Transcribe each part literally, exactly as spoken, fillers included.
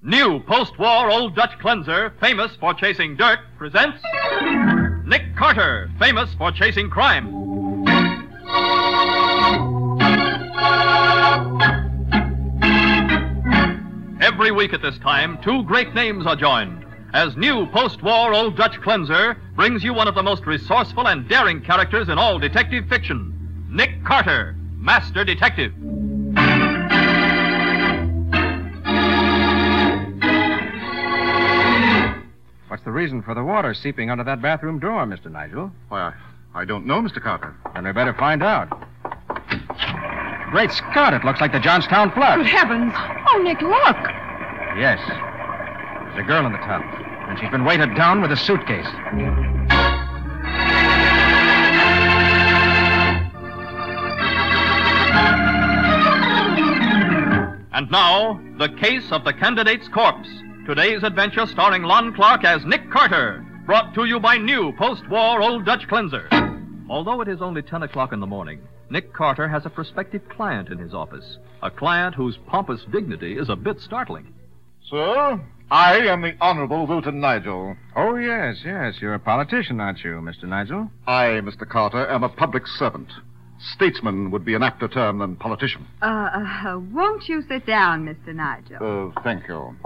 New post-war Old Dutch cleanser, famous for chasing dirt, presents Nick Carter, famous for chasing crime. Every week at this time, two great names are joined as new post-war Old Dutch cleanser brings you one of the most resourceful and daring characters in all detective fiction, Nick Carter, Master Detective. What's the reason for the water seeping under that bathroom door, Mister Nigel? Why, I, I don't know, Mister Carter. Then we better find out. Great Scott, it looks like the Johnstown flood. Good heavens. Oh, Nick, look. Yes. There's a girl in the tub, and she's been weighted down with a suitcase. And now, the case of the candidate's corpse. Today's adventure starring Lon Clark as Nick Carter, brought to you by new post-war Old Dutch cleanser. Although it is only ten o'clock in the morning, Nick Carter has a prospective client in his office, a client whose pompous dignity is a bit startling. Sir, I am the Honorable Wilton Nigel. Oh, yes, yes. You're a politician, aren't you, Mister Nigel? I, Mister Carter, am a public servant. Statesman would be an apter term than politician. Uh, uh, won't you sit down, Mister Nigel? Oh, uh, thank you.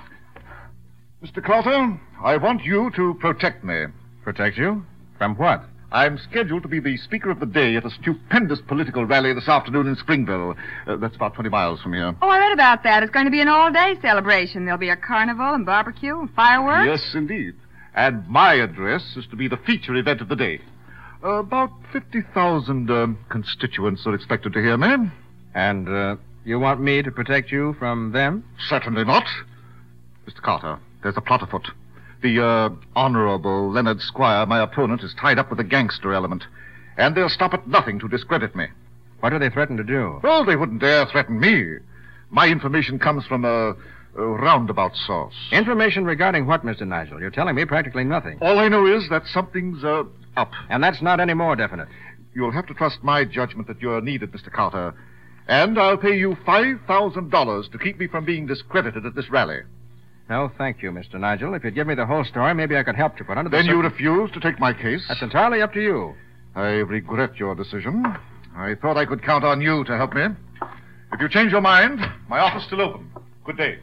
Mister Carter, I want you to protect me. Protect you? From what? I'm scheduled to be the speaker of the day at a stupendous political rally this afternoon in Springville. Uh, that's about twenty miles from here. Oh, I read about that. It's going to be an all-day celebration. There'll be a carnival and barbecue and fireworks. Yes, indeed. And my address is to be the feature event of the day. Uh, about fifty thousand uh, constituents are expected to hear me. And uh, you want me to protect you from them? Certainly not. Mister Carter, there's a plot afoot. The, uh, Honorable Leonard Squire, my opponent, is tied up with a gangster element. And they'll stop at nothing to discredit me. What do they threaten to do? Well, they wouldn't dare threaten me. My information comes from a, a roundabout source. Information regarding what, Mister Nigel? You're telling me practically nothing. All I know is that something's, uh, up. And that's not any more definite. You'll have to trust my judgment that you're needed, Mister Carter. And I'll pay you five thousand dollars to keep me from being discredited at this rally. No, thank you, Mister Nigel. If you'd give me the whole story, maybe I could help you. But under the Then circum- you refuse to take my case? That's entirely up to you. I regret your decision. I thought I could count on you to help me. If you change your mind, my office is still open. Good day.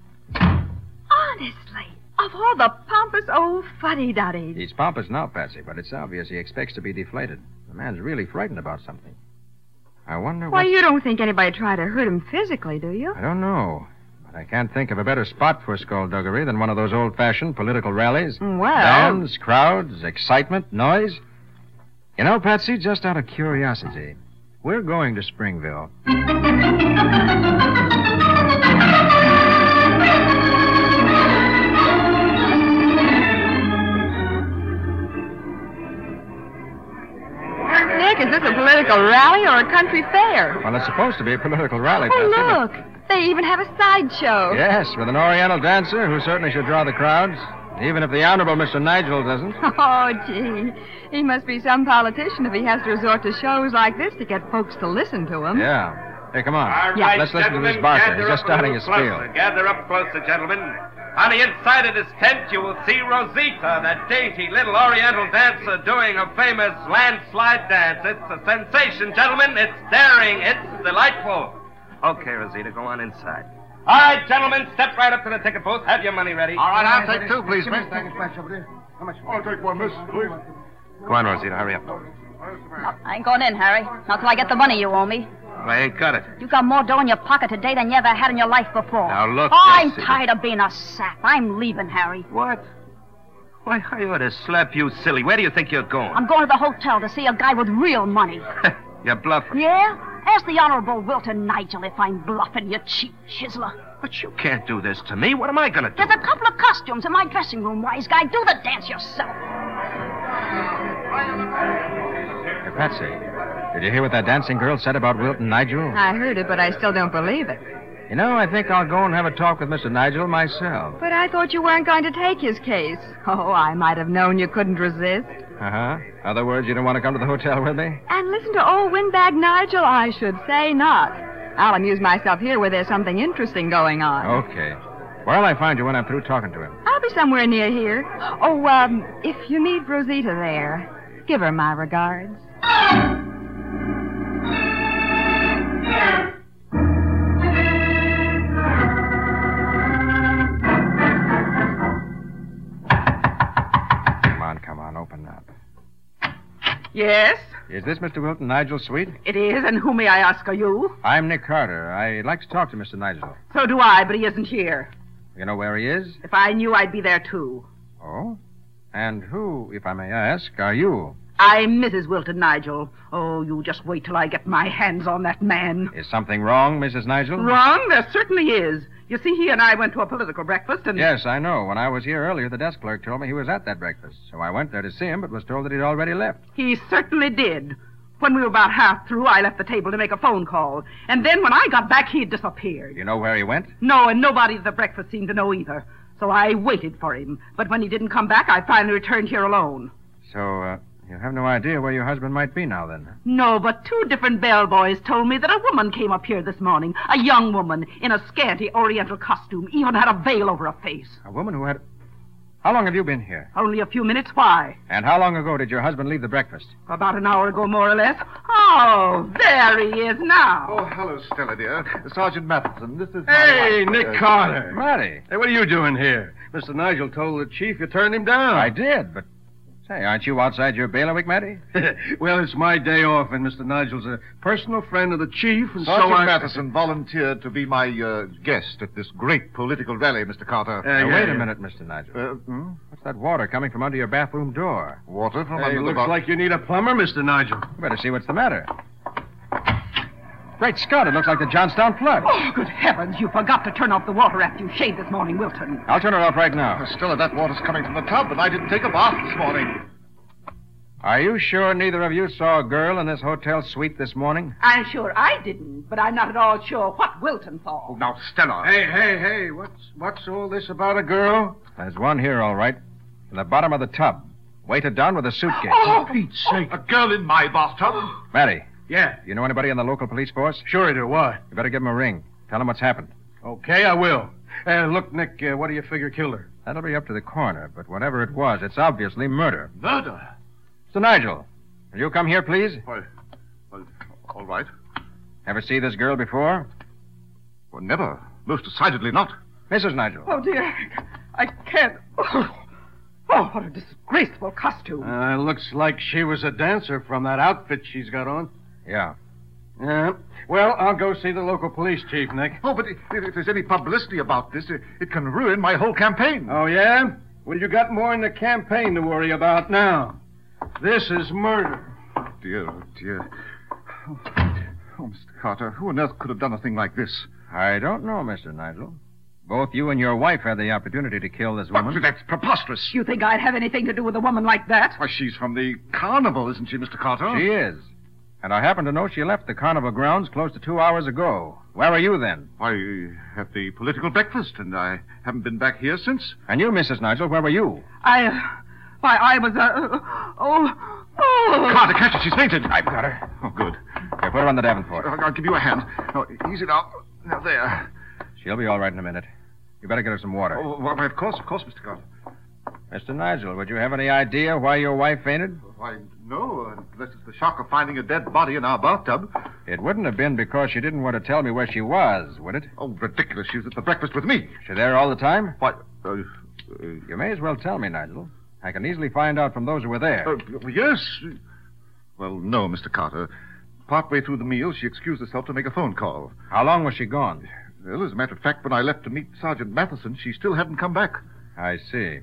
Honestly, of all the pompous old fuddy-duddies. He's pompous now, Patsy, but it's obvious he expects to be deflated. The man's really frightened about something. I wonder Why, what... you don't think anybody tried to hurt him physically, do you? I don't know. But I can't think of a better spot for skullduggery than one of those old-fashioned political rallies. Well... Bands, crowds, excitement, noise. You know, Patsy, just out of curiosity, we're going to Springville. Nick, is this a political rally or a country fair? Well, it's supposed to be a political rally, Oh, Patsy. but- look. They even have a sideshow. Yes, with an Oriental dancer who certainly should draw the crowds, even if the Honorable Mister Nigel doesn't. Oh, gee. He must be some politician if he has to resort to shows like this to get folks to listen to him. Yeah. Hey, come on. All Yeah. right, Let's listen to this gentlemen, barker. gather He's just up a starting little his spiel. closer. Gather up closer, gentlemen. On the inside of this tent, you will see Rosita, that dainty little Oriental dancer doing a famous landslide dance. It's a sensation, gentlemen. It's daring. It's delightful. Okay, Rosita, go on inside. All right, gentlemen, step right up to the ticket booth. Have your money ready. All right, I'll take two, please, miss. How much? I'll take one, miss, please. Go on, Rosita, hurry up. I ain't going in, Harry. Not till I get the money you owe me. I ain't got it. You got more dough in your pocket today than you ever had in your life before. Now, look, Oh, I'm Bessie. tired of being a sap. I'm leaving, Harry. What? Why, I ought to slap you silly. Where do you think you're going? I'm going to the hotel to see a guy with real money. You're bluffing. Yeah? Ask the Honorable Wilton Nigel if I'm bluffing, you cheap chiseler. But you can't do this to me. What am I going to do? There's a couple of costumes in my dressing room, wise guy. Do the dance yourself. Hey, Patsy, did you hear what that dancing girl said about Wilton Nigel? I heard it, but I still don't believe it. You know, I think I'll go and have a talk with Mister Nigel myself. But I thought you weren't going to take his case. Oh, I might have known you couldn't resist. Uh-huh. Other words, you don't want to come to the hotel with me? And listen to old windbag Nigel, I should say not. I'll amuse myself here where there's something interesting going on. Okay. Where'll I find you when I'm through talking to him? I'll be somewhere near here. Oh, um, if you meet Rosita there, give her my regards. Come on, come on, open up. Yes, Is this Mister Wilton Nigel's suite? it is, and who may I ask are you? I'm Nick Carter. I'd like to talk to Mister Nigel. So do I, but he isn't here. You know where he is? If I knew, I'd be there, too. Oh? And who, if I may ask, are you? I'm Missus Wilton Nigel. Oh, you just wait till I get my hands on that man. Is something wrong, Missus Nigel? Wrong? There certainly is. You see, he and I went to a political breakfast, and... Yes, I know. When I was here earlier, the desk clerk told me he was at that breakfast. So I went there to see him, but was told that he'd already left. He certainly did. When we were about half through, I left the table to make a phone call. And then when I got back, he had disappeared. You know where he went? No, and nobody at the breakfast seemed to know either. So I waited for him. But when he didn't come back, I finally returned here alone. So, uh, you have no idea where your husband might be now, then? No, but two different bellboys told me that a woman came up here this morning. A young woman in a scanty oriental costume, even had a veil over her face. A woman who had... How long have you been here? Only a few minutes. Why? And how long ago did your husband leave the breakfast? About an hour ago, more or less. Oh, there he is now. Oh, hello, Stella, dear. Sergeant Matheson, this is... Hey, my wife. Nick Uh, Carter. Matty. Hey, what are you doing here? Mister Nigel told the chief you turned him down. I did, but... Say, aren't you outside your bailiwick, Matty? Well, it's my day off, and Mister Nigel's a personal friend of the chief, and Sergeant so I... Matheson volunteered to be my uh, guest at this great political rally, Mister Carter. Uh, Now, yeah, wait a yeah. minute, Mister Nigel. Uh, hmm? What's that water coming from under your bathroom door? Water from Hey, under the looks bo- like you need a plumber, Mister Nigel. You better see what's the matter. Great Scott, it looks like the Johnstown flood. Oh, good heavens, you forgot to turn off the water after you shaved this morning, Wilton. I'll turn it off right Uh, now. Stella, that water's coming from the tub, and I didn't take a bath this morning. Are you sure neither of you saw a girl in this hotel suite this morning? I'm sure I didn't, but I'm not at all sure what Wilton saw. Oh, now, Stella. Hey, hey, hey, what's what's all this about a girl? There's one here, all right. In the bottom of the tub. Weighted down with a suitcase. Oh, Pete's sake. A girl in my bathtub? Matty, Yeah, you know anybody in the local police force? sure I do. What? You better give him a ring. Tell him what's happened. Okay, I will. Uh, look, Nick, uh, what do you figure killed her? That'll be up to the coroner, but whatever it was, it's obviously murder. Murder? Mister Nigel, will you come here, please? Why, well, all right. Ever see this girl before? Well, never. Most decidedly not. Missus Nigel. Oh, dear. I can't. Oh, oh what a disgraceful costume. Uh, looks like she was a dancer from that outfit she's got on. Yeah. Yeah. Well, I'll go see the local police chief, Nick. Oh, but if, if there's any publicity about this, it, it can ruin my whole campaign. Oh, yeah? Well, you got more in the campaign to worry about now. This is murder. Dear, oh, dear. Oh, oh, Mister Carter, who on earth could have done a thing like this? I don't know, Mister Nigel. Both you and your wife had the opportunity to kill this woman. But that's preposterous. You think I'd have anything to do with a woman like that? Why, she's from the carnival, isn't she, Mister Carter? She is. And I happen to know she left the carnival grounds close to two hours ago. Where were you then? Why, at the political breakfast, and I haven't been back here since. And you, Missus Nigel, where were you? I. Uh, why, I was. Uh, oh. Oh. Carter, catch her. She's fainted. I've got her. Oh, good. Here, put her on the Davenport. I'll, I'll give you a hand. Oh, easy now. Now, there. She'll be all right in a minute. You better get her some water. Oh, well, of course, of course, Mister Carter. Mister Nigel, would you have any idea why your wife fainted? Why, no, unless it's the shock of finding a dead body in our bathtub. It wouldn't have been because she didn't want to tell me where she was, would it? Oh, ridiculous. She was at the breakfast with me. She there all the time? Why, uh, uh, You may as well tell me, Nigel. I can easily find out from those who were there. uh, yes. Well, no, Mister Carter. Partway through the meal, she excused herself to make a phone call. How long was she gone? Well, as a matter of fact, when I left to meet Sergeant Matheson, she still hadn't come back. I see.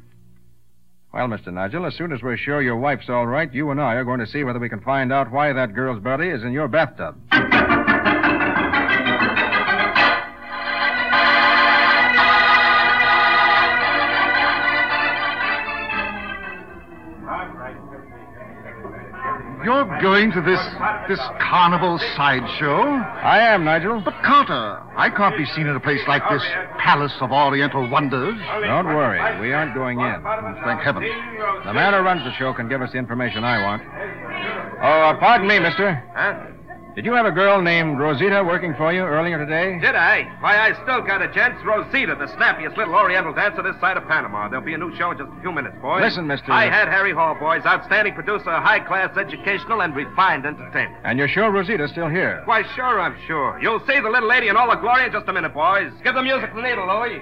Well, Mister Nigel, as soon as we're sure your wife's all right, you and I are going to see whether we can find out why that girl's body is in your bathtub. You're going to this this carnival sideshow? I am, Nigel. But, Carter, I can't be seen in a place like this Palace of Oriental Wonders. Don't worry. We aren't going in. Thank heaven. The man who runs the show can give us the information I want. Oh, uh, pardon me, mister. Huh? Did you have a girl named Rosita working for you earlier today? Did I? Why, I still got it, gents. Rosita, the snappiest little Oriental dancer this side of Panama. There'll be a new show in just a few minutes, boys. Listen, Mister I had Harry Hall, boys. Outstanding producer, high-class, educational, and refined entertainment. And you're sure Rosita's still here? Why, sure, I'm sure. You'll see the little lady in all her glory in just a minute, boys. Give the music the needle, Louie.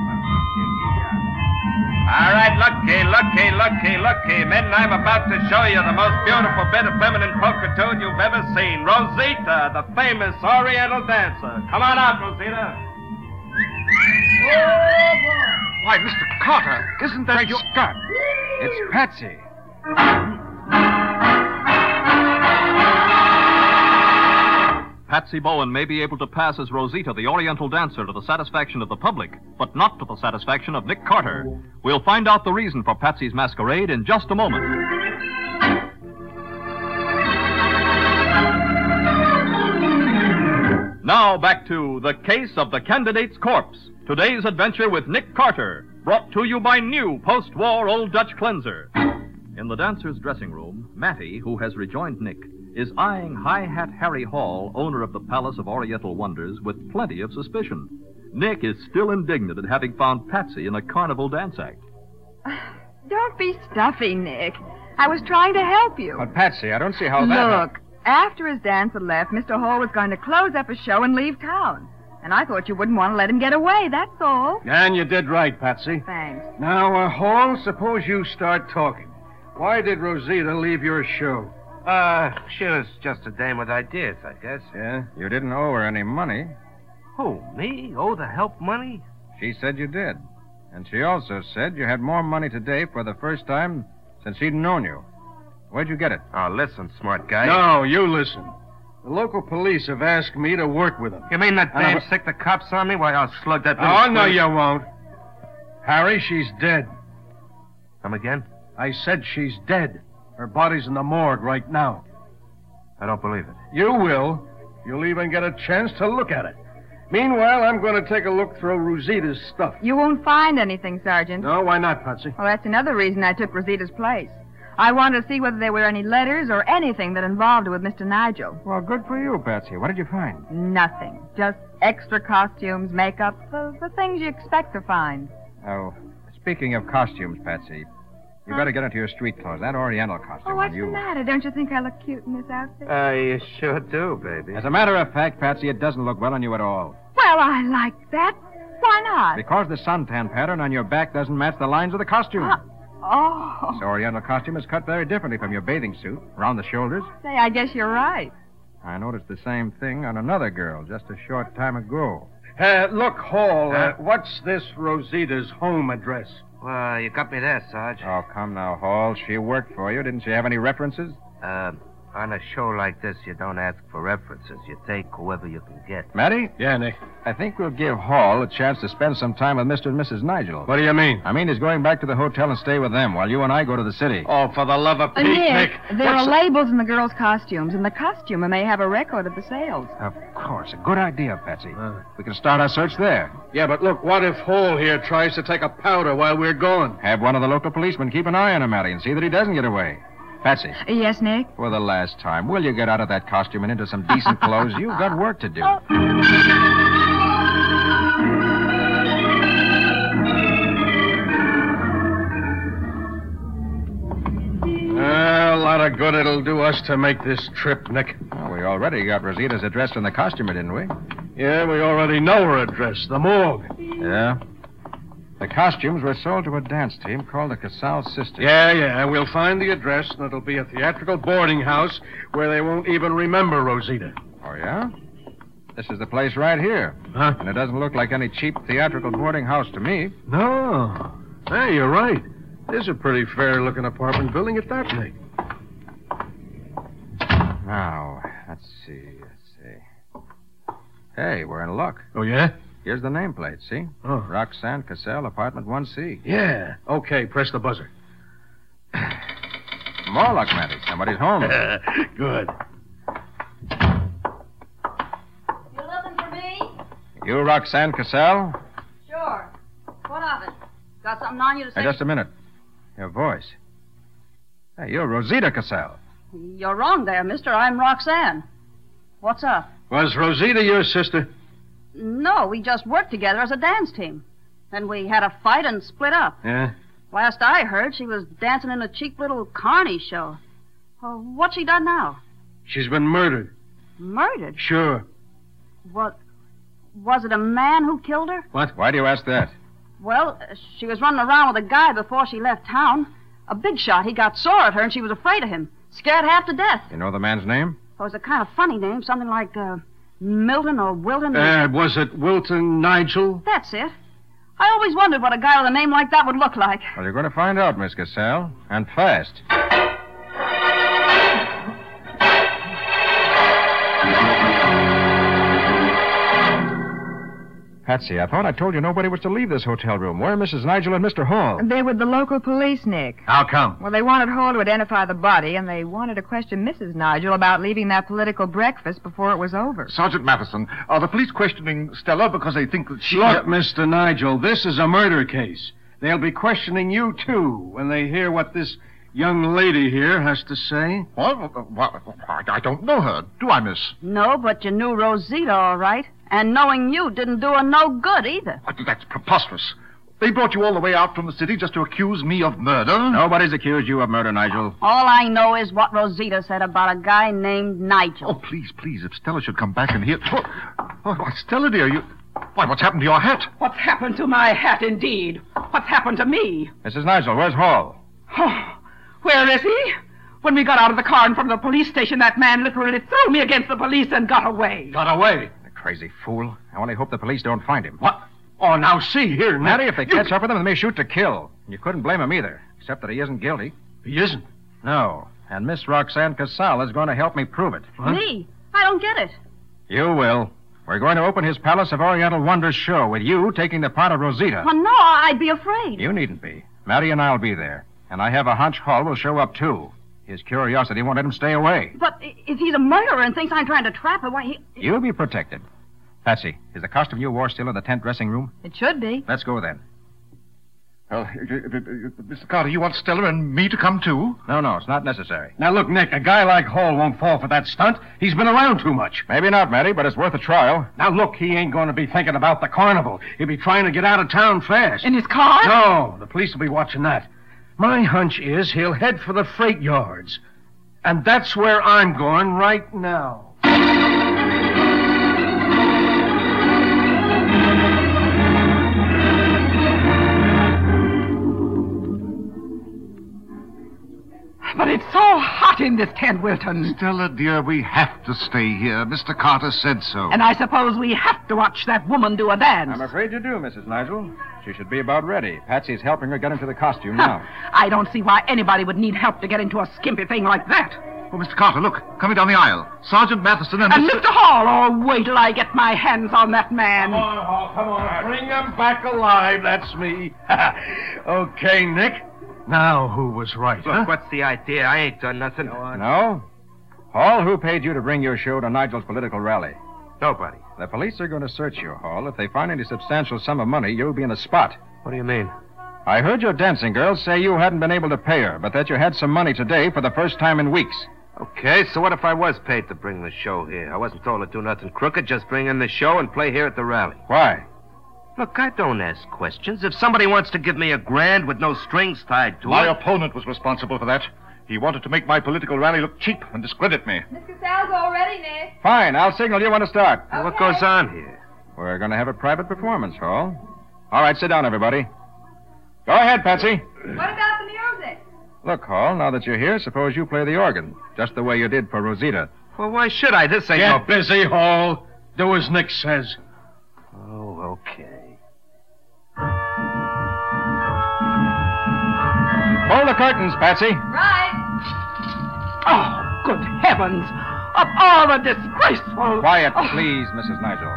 All right, looky, looky, looky, looky. Men, I'm about to show you the most beautiful bit of feminine pulchritude you've ever seen. Rosita, the famous Oriental dancer. Come on out, Rosita. Why, Mister Carter, isn't that your... Scott, it's Patsy. Patsy Bowen may be able to pass as Rosita, the Oriental dancer, to the satisfaction of the public, but not to the satisfaction of Nick Carter. We'll find out the reason for Patsy's masquerade in just a moment. Now back to The Case of the Candidate's Corpse. Today's adventure with Nick Carter, brought to you by new post-war Old Dutch Cleanser. In the dancer's dressing room, Mattie, who has rejoined Nick, is eyeing High Hat Harry Hall, owner of the Palace of Oriental Wonders, with plenty of suspicion. Nick is still indignant at having found Patsy in a carnival dance act. Don't be stuffy, Nick. I was trying to help you. But, Patsy, I don't see how that... Look, after his dance had left, Mister Hall was going to close up his show and leave town. And I thought you wouldn't want to let him get away, that's all. And you did right, Patsy. Thanks. Now, uh, Hall, suppose you start talking. Why did Rosita leave your show? Uh, she was just a dame with ideas, I guess. Yeah? You didn't owe her any money. Who, me? Owe the help money? She said you did. And she also said you had more money today for the first time since she'd known you. Where'd you get it? Oh, listen, smart guy. No, you listen. The local police have asked me to work with them. You mean that And dame I'm- sick the cops on me? Why, I'll slug that little... Oh, no, squirt. you won't. Harry, she's dead. Come again? I said she's dead. Her body's in the morgue right now. I don't believe it. You will. You'll even get a chance to look at it. Meanwhile, I'm going to take a look through Rosita's stuff. You won't find anything, Sergeant. No, why not, Patsy? Well, that's another reason I took Rosita's place. I wanted to see whether there were any letters or anything that involved her with Mister Nigel. Well, good for you, Patsy. What did you find? Nothing. Just extra costumes, makeup, the, the things you expect to find. Oh, speaking of costumes, Patsy, you better get into your street clothes. That Oriental costume Oh, what's on you. the matter? Don't you think I look cute in this outfit? Uh, you sure do, baby. As a matter of fact, Patsy, it doesn't look well on you at all. Well, I like that. Why not? Because the suntan pattern on your back doesn't match the lines of the costume. Uh, oh. This Oriental costume is cut very differently from your bathing suit, around the shoulders. Say, I guess you're right. I noticed the same thing on another girl just a short time ago. Uh, look, Hall, uh, Huh? what's this Rosita's home address? Well, you got me there, Sarge. Oh, come now, Hall. She worked for you. Didn't she have any references? Uh, on a show like this, you don't ask for references. You take whoever you can get. Matty? Yeah, Nick. I think we'll give Hall a chance to spend some time with Mister and Missus Nigel. What do you mean? I mean, he's going back to the hotel and stay with them while you and I go to the city. Oh, for the love of Uh, Pete, Nick, Nick. there what's are the- labels in the girls' costumes, and the costumer may have a record of the sales. Of course. A good idea, Patsy. Uh. We can start our search there. Yeah, but look, what if Hall here tries to take a powder while we're gone? Have one of the local policemen keep an eye on him, Matty, and see that he doesn't get away. Patsy, Yes, Nick? for the last time, will you get out of that costume and into some decent clothes? You've got work to do. Oh. Well, a lot of good it'll do us to make this trip, Nick. Well, we already got Rosita's address from the costumer, didn't we? Yeah, we already know her address, the morgue. Yeah. The costumes were sold to a dance team called the Casal Sisters. Yeah, yeah, we'll find the address, and it'll be a theatrical boarding house where they won't even remember Rosita. Oh, yeah? This is the place right here. Huh? And it doesn't look like any cheap theatrical boarding house to me. No. Hey, you're right. This is a pretty fair-looking apartment building at that, Nick. Now, let's see, let's see. Hey, we're in luck. Oh, yeah? Here's the nameplate, see? Oh. Roxanne Cassell, apartment one C. Yeah. Okay, press the buzzer. More luck, Matty. Somebody's home. Good. You looking for me? You, Roxanne Cassell? Sure. What of it? Got something on you to say? Hey, just a minute. Your voice. Hey, you're Rosita Cassell. You're wrong there, mister. I'm Roxanne. What's up? Was Rosita your sister? No, we just worked together as a dance team. Then we had a fight and split up. Yeah? Last I heard, she was dancing in a cheap little carny show. Well, what's she done now? She's been murdered. Murdered? Sure. What? Was it a man who killed her? What? Why do you ask that? Well, she was running around with a guy before she left town. A big shot. He got sore at her, and she was afraid of him. Scared half to death. You know the man's name? It was a kind of funny name, something like uh, Milton or Wilton. Uh, was it Wilton Nigel? That's it. I always wondered what a guy with a name like that would look like. Well, you're going to find out, Miss Cassell. And fast. Patsy, I thought I told you nobody was to leave this hotel room. Where are Missus Nigel and Mister Hall? They're with the local police, Nick. How come? Well, they wanted Hall to identify the body, and they wanted to question Missus Nigel about leaving that political breakfast before it was over. Sergeant Matheson, are the police questioning Stella because they think that she... Look, Mister Nigel, this is a murder case. They'll be questioning you, too, when they hear what this young lady here has to say. What? What? I don't know her. Do I, miss? No, but you knew Rosita all right. And knowing you didn't do her no good either. That's preposterous. They brought you all the way out from the city just to accuse me of murder? Nobody's accused you of murder, Nigel. All I know is what Rosita said about a guy named Nigel. Oh, please, please, if Stella should come back and hear... Oh, oh, Stella, dear, you... Why, what's happened to your hat? What's happened to my hat, indeed? What's happened to me? Missus Nigel, where's Hall? Oh, where is he? When we got out of the car in front of the police station, that man literally threw me against the police and got away. Got away? Crazy fool. I only hope the police don't find him. What? Oh, now see here, Matty, if they you... catch up with him, they may shoot to kill. You couldn't blame him either, except that he isn't guilty. He isn't? No. And Miss Roxanne Casal is going to help me prove it. Huh? Me? I don't get it. You will. We're going to open his Palace of Oriental Wonders show with you taking the part of Rosita. Well, no, I'd be afraid. You needn't be. Matty and I'll be there. And I have a hunch Hall will show up, too. His curiosity won't let him stay away. But if he's a murderer and thinks I'm trying to trap him, why, he... You'll be protected. Patsy, is the costume you wore still in the tent dressing room? It should be. Let's go then. Well, uh, uh, uh, Mister Carter, you want Stella and me to come, too? No, no, it's not necessary. Now, look, Nick, a guy like Hall won't fall for that stunt. He's been around too much. Maybe not, Matty, but it's worth a trial. Now, look, he ain't going to be thinking about the carnival. He'll be trying to get out of town fast. In his car? No, the police will be watching that. My hunch is he'll head for the freight yards. And that's where I'm going right now. But it's so hot in this tent, Wilton. Stella, dear, we have to stay here. Mister Carter said so. And I suppose we have to watch that woman do a dance. I'm afraid you do, Missus Nigel. She should be about ready. Patsy's helping her get into the costume now. I don't see why anybody would need help to get into a skimpy thing like that. Oh, Mister Carter, look, coming down the aisle. Sergeant Matheson and... And Mister Mister Hall, oh, wait till I get my hands on that man. Come on, Hall, come on. Bring him back alive. That's me. Okay, Nick. Now, who was right, Look, huh? what's the idea? I ain't done nothing. No? Hall, who paid you to bring your show to Nigel's political rally? Nobody. The police are going to search you, Hall. If they find any substantial sum of money, you'll be in a spot. What do you mean? I heard your dancing girl say you hadn't been able to pay her, but that you had some money today for the first time in weeks. Okay, so what if I was paid to bring the show here? I wasn't told to do nothing crooked, just bring in the show and play here at the rally. Why? Look, I don't ask questions. If somebody wants to give me a grand with no strings tied to My it... opponent was responsible for that. He wanted to make my political rally look cheap and discredit me. Miss Cassell's all ready, Nick. Fine, I'll signal you when to start. Well, what goes on here? We're going to have a private performance, Hall. All right, sit down, everybody. Go ahead, Patsy. What about the music? Look, Hall, now that you're here, suppose you play the organ, just the way you did for Rosita. Well, why should I? This ain't Get no... busy, Hall. Do as Nick says. Oh, okay. Pull the curtains, Patsy. Right. Oh, good heavens! Of all the disgraceful... Quiet, Oh. please, Missus Nigel.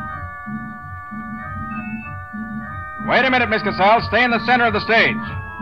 Wait a minute, Miss Casal. Stay in the center of the stage.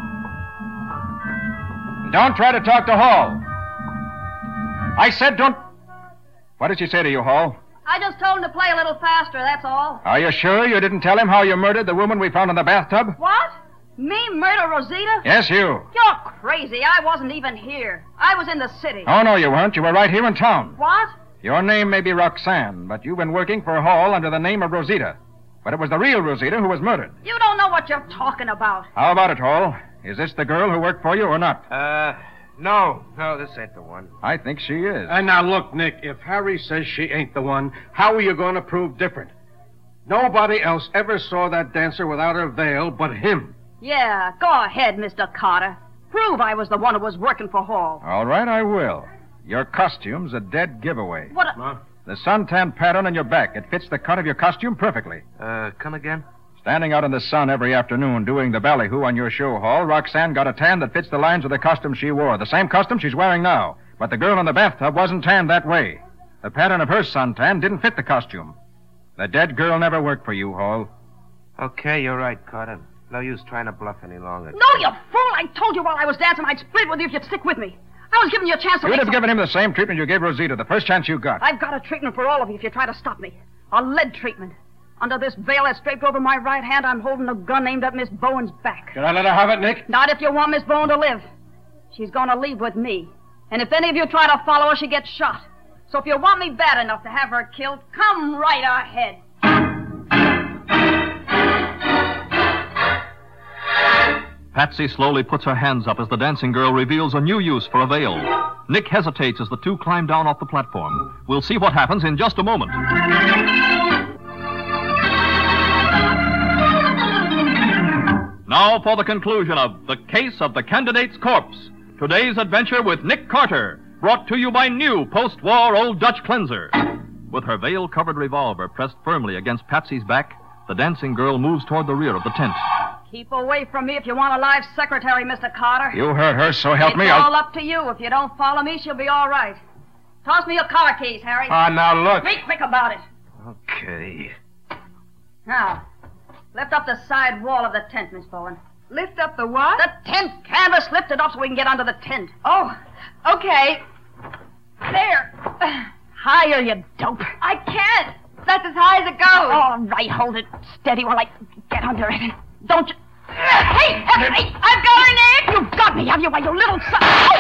Don't try to talk to Hall. I said don't... What did she say to you, Hall? I just told him to play a little faster, that's all. Are you sure you didn't tell him how you murdered the woman we found in the bathtub? What? Me murder Rosita? Yes, you. You're crazy. I wasn't even here. I was in the city. Oh, no, you weren't. You were right here in town. What? Your name may be Roxanne, but you've been working for Hall under the name of Rosita. But it was the real Rosita who was murdered. You don't know what you're talking about. How about it, Hall? Is this the girl who worked for you or not? Uh, no. No, this ain't the one. I think she is. And now, look, Nick, if Harry says she ain't the one, how are you going to prove different? Nobody else ever saw that dancer without her veil but him. Yeah, go ahead, Mister Carter. Prove I was the one who was working for Hall. All right, I will. Your costume's a dead giveaway. What? A... Huh? The suntan pattern on your back. It fits the cut of your costume perfectly. Uh, come again? Standing out in the sun every afternoon doing the ballyhoo on your show, Hall, Roxanne got a tan that fits the lines of the costume she wore. The same costume she's wearing now. But the girl in the bathtub wasn't tanned that way. The pattern of her suntan didn't fit the costume. The dead girl never worked for you, Hall. Okay, you're right, Carter. No use trying to bluff any longer. No, you fool! I told you while I was dancing I'd split with you if you'd stick with me. I was giving you a chance to You'd make have some... given him the same treatment you gave Rosita the first chance you got. I've got a treatment for all of you if you try to stop me. A lead treatment. Under this veil that's draped over my right hand, I'm holding a gun aimed at Miss Bowen's back. Can I let her have it, Nick? Not if you want Miss Bowen to live. She's going to leave with me. And if any of you try to follow her, she gets shot. So if you want me bad enough to have her killed, come right ahead. Patsy slowly puts her hands up as the dancing girl reveals a new use for a veil. Nick hesitates as the two climb down off the platform. We'll see what happens in just a moment. Now for the conclusion of The Case of the Candidate's Corpse. Today's adventure with Nick Carter, brought to you by new post-war Old Dutch Cleanser. With her veil-covered revolver pressed firmly against Patsy's back, the dancing girl moves toward the rear of the tent. Keep away from me if you want a live secretary, Mister Carter. You hurt her, so help it's me. It's all I'll... up to you. If you don't follow me, she'll be all right. Toss me your car keys, Harry. Ah, now look. Be quick about it. Okay. Now, lift up the side wall of the tent, Miss Bowen. Lift up the what? The tent canvas. Lift it up so we can get under the tent. Oh, okay. There. Higher, you dope. I can't. That's as high as it goes. All right, hold it steady while I get under it. Don't you... Hey, hey, I've got her, Nick. You've got me, have you, by your little son?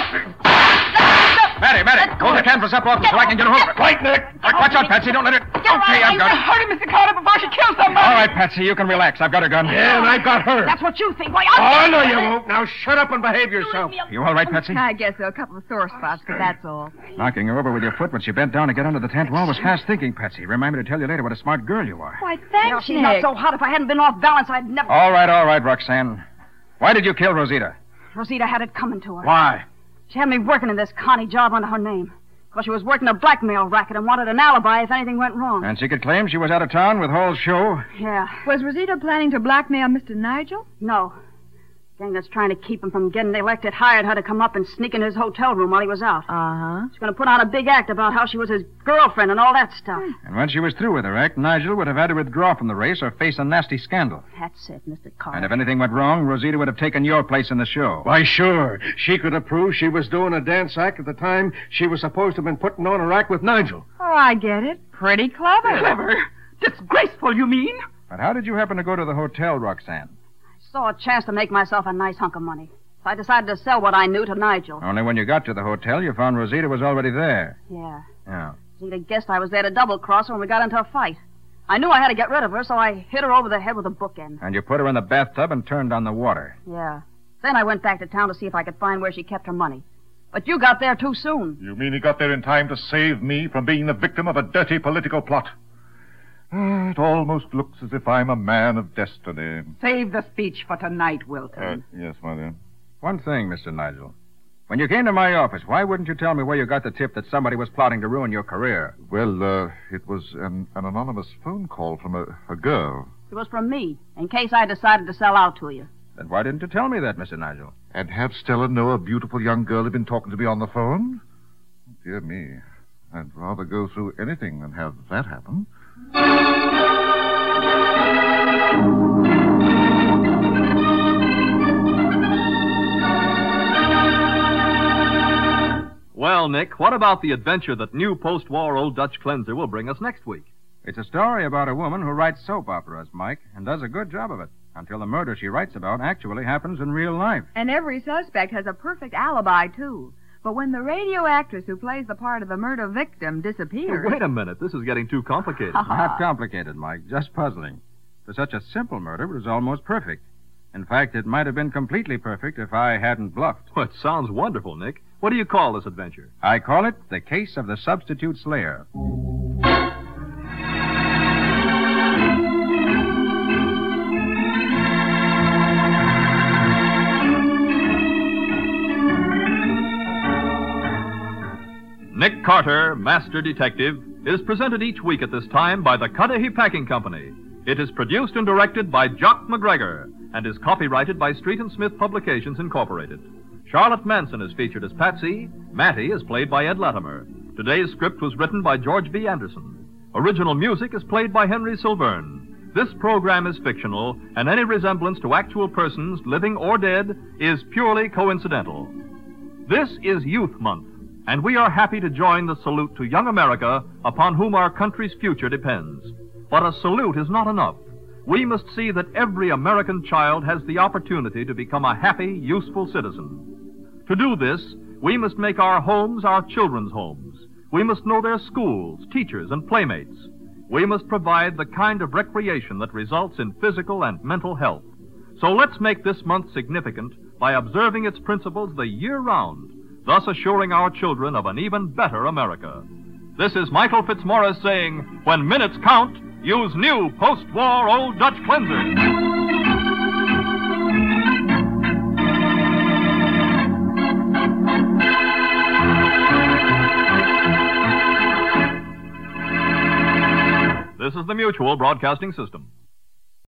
Oh. Matty, Matty, hold the canvas up off so I can get a hold of it. Right, Nick. Right, watch out, Patsy. Don't let it... Get Okay, right I've got it. Hurry, Mister Carter, before she kills somebody. All right, Patsy, you can relax. I've got her gun. Yeah, and I got her. That's what you think. Why, Oh, I'll... no, you won't. Now shut up and behave yourself. You all right, Patsy? I guess so. A couple of sore spots, but that's all. Knocking her over with your foot when she bent down to get under the tent wall was fast thinking, Patsy. Remind me to tell you later what a smart girl you are. Why, You know, thanks, she's Nick. not so hot. If I hadn't been off balance, I'd never... All right, all right, Roxanne. Why did you kill Rosita? Rosita had it coming to her. Why? She had me working in this Connie job under her name. Because she was working a blackmail racket and wanted an alibi if anything went wrong. And she could claim she was out of town with Hall's show? Yeah. Was Rosita planning to blackmail Mister Nigel? No. The gang that's trying to keep him from getting elected hired her to come up and sneak in his hotel room while he was out. Uh-huh. She's going to put on a big act about how she was his girlfriend and all that stuff. And when she was through with her act, Nigel would have had to withdraw from the race or face a nasty scandal. That's it, Mister Carter. And if anything went wrong, Rosita would have taken your place in the show. Why, sure. She could have proved she was doing a dance act at the time she was supposed to have been putting on her act with Nigel. Oh, I get it. Pretty clever. Clever? Disgraceful, you mean? But how did you happen to go to the hotel, Roxanne? Saw a chance to make myself a nice hunk of money. So I decided to sell what I knew to Nigel. Only when you got to the hotel, you found Rosita was already there. Yeah. Yeah. Rosita guessed I was there to double-cross her when we got into a fight. I knew I had to get rid of her, so I hit her over the head with a bookend. And you put her in the bathtub and turned on the water. Yeah. Then I went back to town to see if I could find where she kept her money. But you got there too soon. You mean he got there in time to save me from being the victim of a dirty political plot? Ah, it almost looks as if I'm a man of destiny. Save the speech for tonight, Wilton. Uh, yes, Mother. One thing, Mister Nigel. When you came to my office, why wouldn't you tell me where you got the tip that somebody was plotting to ruin your career? Well, uh, it was an, an anonymous phone call from a, a girl. It was from me, in case I decided to sell out to you. Then why didn't you tell me that, Mister Nigel? And have Stella know a beautiful young girl had been talking to me on the phone? Dear me. I'd rather go through anything than have that happen. Well, Nick, what about the adventure that new post-war Old Dutch Cleanser will bring us next week? It's a story about a woman who writes soap operas, Mike, and does a good job of it, until the murder she writes about actually happens in real life. And every suspect has a perfect alibi, too. But when the radio actress who plays the part of the murder victim disappears... Wait a minute. This is getting too complicated. Not complicated, Mike. Just puzzling. For such a simple murder, it was almost perfect. In fact, it might have been completely perfect if I hadn't bluffed. Well, it sounds wonderful, Nick. What do you call this adventure? I call it The Case of the Substitute Slayer. Nick Carter, Master Detective, is presented each week at this time by the Cudahy Packing Company. It is produced and directed by Jock McGregor and is copyrighted by Street and Smith Publications, Incorporated. Charlotte Manson is featured as Patsy. Mattie is played by Ed Latimer. Today's script was written by George B. Anderson. Original music is played by Henry Silverne. This program is fictional, and any resemblance to actual persons, living or dead, is purely coincidental. This is Youth Month, and we are happy to join the salute to young America, upon whom our country's future depends. But a salute is not enough. We must see that every American child has the opportunity to become a happy, useful citizen. To do this, we must make our homes our children's homes. We must know their schools, teachers, and playmates. We must provide the kind of recreation that results in physical and mental health. So let's make this month significant by observing its principles the year round, thus assuring our children of an even better America. This is Michael Fitzmaurice saying, when minutes count, use new post-war Old Dutch cleanser. This is the Mutual Broadcasting System.